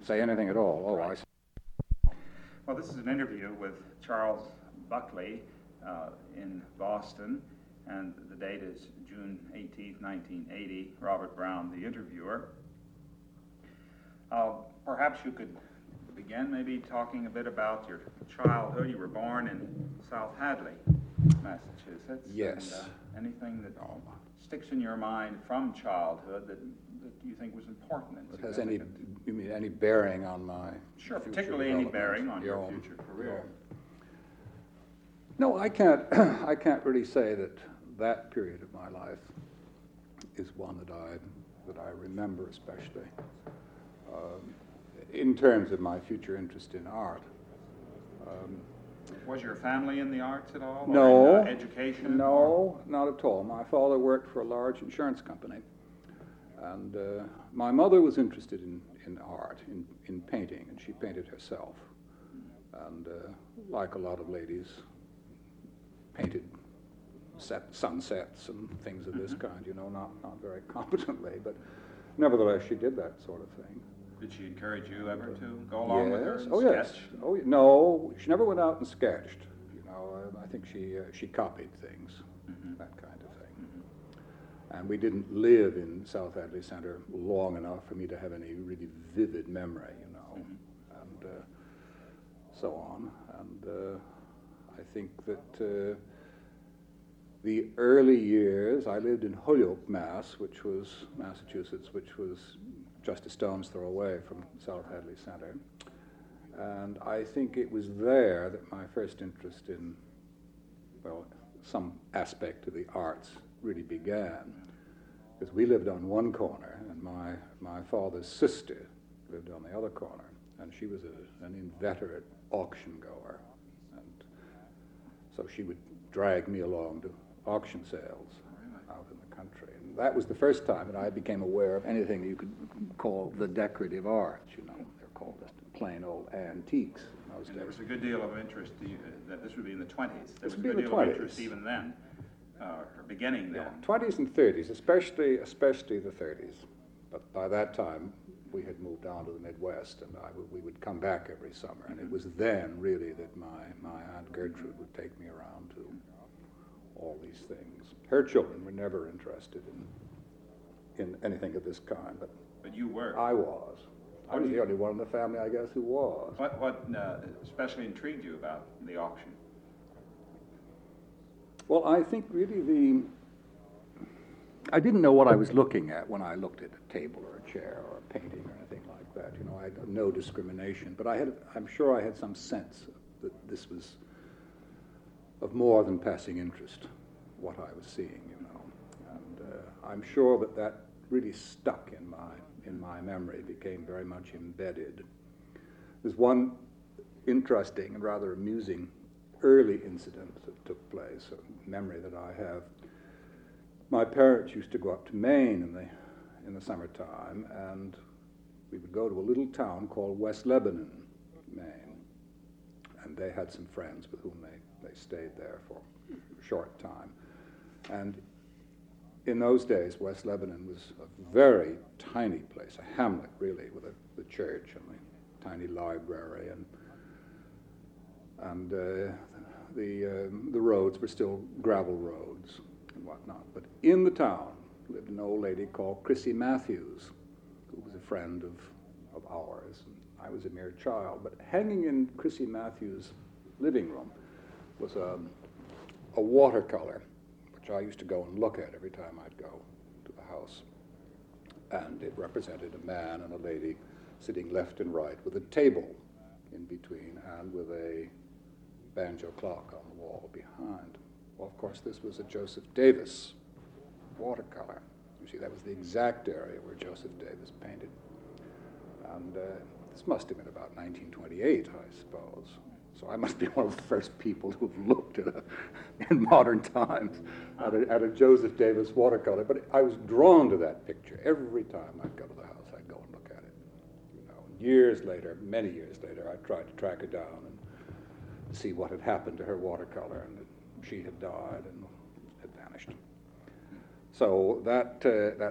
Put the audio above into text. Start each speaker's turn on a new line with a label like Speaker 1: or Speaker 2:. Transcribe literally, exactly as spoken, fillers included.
Speaker 1: say anything at all. Oh,
Speaker 2: Right.
Speaker 1: I see.
Speaker 2: Well, this is an interview with Charles Buckley uh, in Boston, and the date is June eighteenth, nineteen eighty. Robert Brown, the interviewer. Uh, perhaps you could begin maybe talking a bit about your childhood. You were born in South Hadley, Massachusetts.
Speaker 1: Yes.
Speaker 2: And, uh, anything that sticks in your mind from childhood that, that you think was important and
Speaker 1: It has any,
Speaker 2: significant?
Speaker 1: you mean any bearing on my
Speaker 2: Sure,
Speaker 1: future
Speaker 2: particularly any
Speaker 1: development?
Speaker 2: bearing on your
Speaker 1: Yeah.
Speaker 2: future career.
Speaker 1: No, I can't. I can't really say that that period of my life is one that I that I remember especially. Um, in terms of my future interest in art. Um,
Speaker 2: Was your family in the arts at all?
Speaker 1: no.
Speaker 2: Or in, uh, education?
Speaker 1: No,
Speaker 2: or-
Speaker 1: not at all. My father worked for a large insurance company, and uh, my mother was interested in, in art, in, in painting, and she painted herself. And uh, like a lot of ladies, painted set, sunsets and things of this kind, you know, not, not very competently, but nevertheless she did that sort of thing.
Speaker 2: Did she encourage you ever to go along with her
Speaker 1: Yes.
Speaker 2: and
Speaker 1: Oh, yes.
Speaker 2: sketch?
Speaker 1: Oh, ye- no, she never went out and sketched. You know, uh, I think she uh, she copied things,
Speaker 2: Mhm.
Speaker 1: that kind of thing.
Speaker 2: Mhm.
Speaker 1: And we didn't live in South Hadley Center long enough for me to have any really vivid memory, you know,
Speaker 2: Mhm.
Speaker 1: and uh, so on. And uh, I think that uh, the early years, I lived in Holyoke, Mass, which was Massachusetts, which was just a stone's throw away from South Hadley Center. And I think it was there that my first interest in, well, some aspect of the arts really began. Because we lived on one corner, and my, my father's sister lived on the other corner, and she was a, an inveterate auction goer. And so she would drag me along to auction sales out in the country. And that was the first time that I became aware of anything that you could call the decorative arts, you know. They're called just plain old antiques in those
Speaker 2: And there
Speaker 1: days.
Speaker 2: was a good deal of interest, to you, uh, that this would be in the twenties. There
Speaker 1: This
Speaker 2: was
Speaker 1: would
Speaker 2: a
Speaker 1: be
Speaker 2: good
Speaker 1: the
Speaker 2: deal of
Speaker 1: twenties.
Speaker 2: interest even then, uh, or beginning then.
Speaker 1: twenties and thirties, especially especially the thirties. But by that time, we had moved on to the Midwest, and I w- we would come back every summer. And it was then, really, that my, my Aunt Gertrude would take me around to all these things. Her children were never interested in, in anything of this kind, but
Speaker 2: But you were.
Speaker 1: I was. I
Speaker 2: What
Speaker 1: was
Speaker 2: do
Speaker 1: the
Speaker 2: you-
Speaker 1: only one in the family, I guess, who was.
Speaker 2: What, what uh, especially intrigued you about the auction?
Speaker 1: Well, I think really the, I didn't know what I was looking at when I looked at a table or a chair or a painting or anything like that. You know, I had no discrimination, but I had, I'm sure I had some sense that this was of more than passing interest, what I was seeing, you know. And uh, I'm sure that that really stuck in my, in my memory, became very much embedded. There's one interesting and rather amusing early incident that took place, a memory that I have. My parents used to go up to Maine in the, in the summertime, and we would go to a little town called West Lebanon, Maine. And they had some friends with whom they, they stayed there for a short time. And in those days, West Lebanon was a very tiny place, a hamlet really, with a, the church and the tiny library, and and uh, the um, the roads were still gravel roads and whatnot. But in the town lived an old lady called Chrissy Matthews, who was a friend of of ours. And I was a mere child, but hanging in Chrissy Matthews' living room was a a watercolor, which I used to go and look at every time I'd go to the house. And it represented a man and a lady sitting left and right with a table in between and with a banjo clock on the wall behind. Well, of course, this was a Joseph Davis watercolor. You see, that was the exact area where Joseph Davis painted. And uh, this must have been about nineteen twenty-eight, I suppose. So I must be one of the first people who've looked at a, in modern times at a, at a Joseph Davis watercolor. But I was drawn to that picture. Every time I'd go to the house, I'd go and look at it. You know, years later, many years later, I tried to track her down and see what had happened to her watercolor, and that she had died and had vanished. So that uh, that